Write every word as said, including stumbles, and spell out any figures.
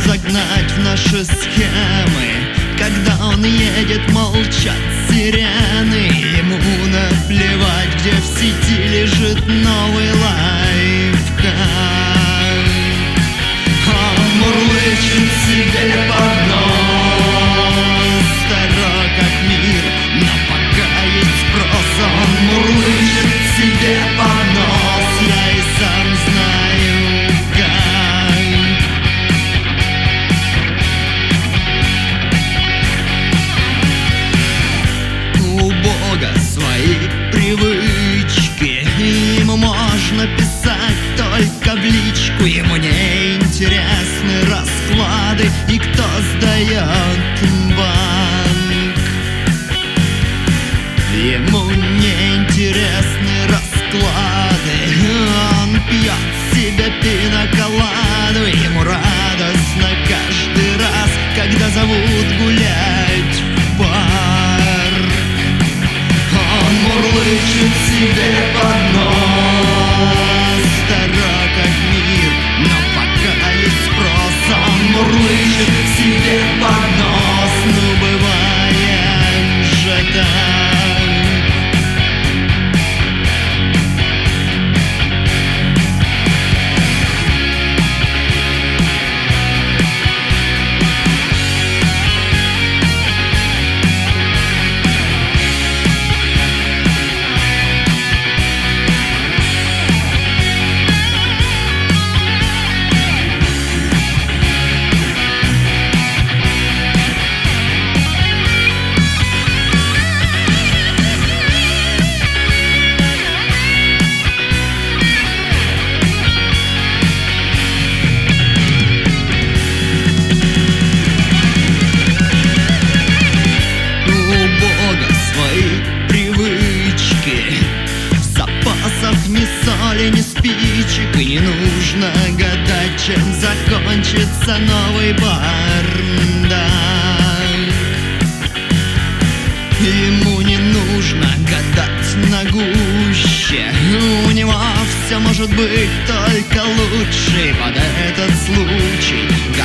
загнать в наши схемы. Когда он едет, молчат сирены. Ему наплевать, где в сети лежит новый лайфхак. Он мурлычет себе под нос, старо как мир, но пока есть спрос. Он мурлычет себе под нос, я и сам знаю как. У Бога свои привычки, ему можно писать только в личку. Ему не интересны расклады и кто сдает банк. Ему не интересны расклады, он пьет себе пиноколаду. Ему радостно каждый раз, когда зовут гулять в бар. Он мурлычет себе под нос, старо как мир, но пока есть спрос. Он мурлычет себе под нос, ну бывает же так. Ни соли, ни спичек, и не нужно гадать, чем закончится новый бардак. Ему не нужно гадать на гуще, у него все может быть только лучше. Под этот случай